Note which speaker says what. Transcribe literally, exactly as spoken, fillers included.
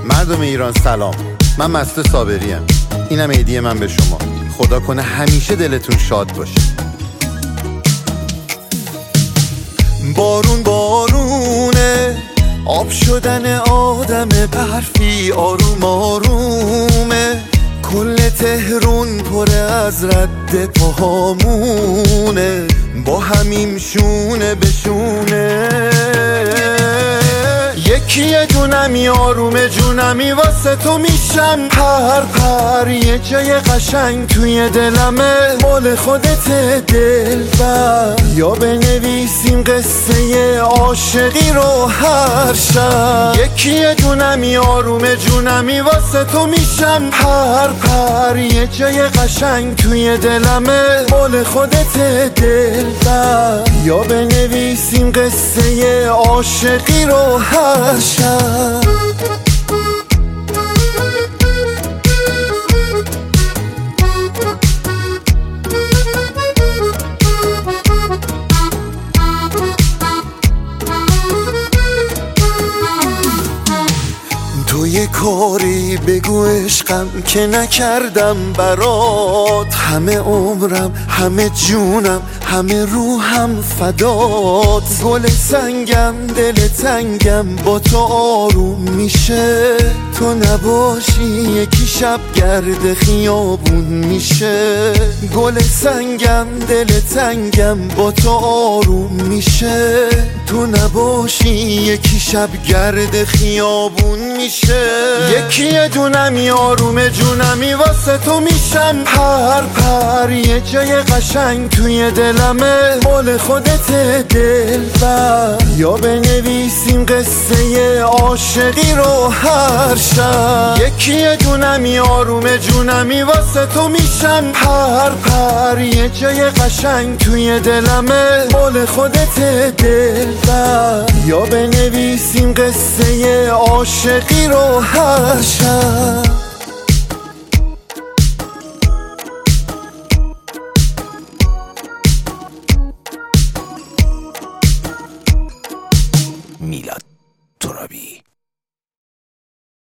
Speaker 1: مردم ایران سلام، من مسعود صابریم. اینم هدیه من به شما. خدا کنه همیشه دلتون شاد باشه. بارون بارونه، آب شدن آدم برفی آروم آرومه. کل تهرون پر از رد پاهامونه، با همیم شونه به شونه. یکی دونمی آروم جونمی واسه تو میشم پر پر. یه جای قشنگ توی دلمه مال خودت دلبر. یا بنویسیم قصه عاشقی رو هر شب. یکی دونمی آروم جونمی واسه تو میشم پر پر. یه جای قشنگ توی دلمه مال خودت دلبر. یا بنویسیم قصه عاشقی رو هر شب. تو یه کاری بگو عشقم که نکردم برات. همه عمرم، همه جونم، همه روحم فدات. گل سنگم، دل تنگم با تو آروم میشه. تو نباشی یکی شب گرد خیابون میشه. گل سنگم، دل تنگم با تو آروم میشه. تو نباشی یکی شب گرد خیابون میشه. یکی دونمی آروم جونمی واسه تو میشم پر پر. یه جای قشنگ توی دلمه مال خودت دلبر. یا بنویسیم قصه عاشقی رو هر شب. یکی دونمی آروم جونمی واسه تو میشم پر پر. یه جای قشنگ توی دلمه مال خودت دلبر. یا بنویسیم قصه عاشقی رو هر شب.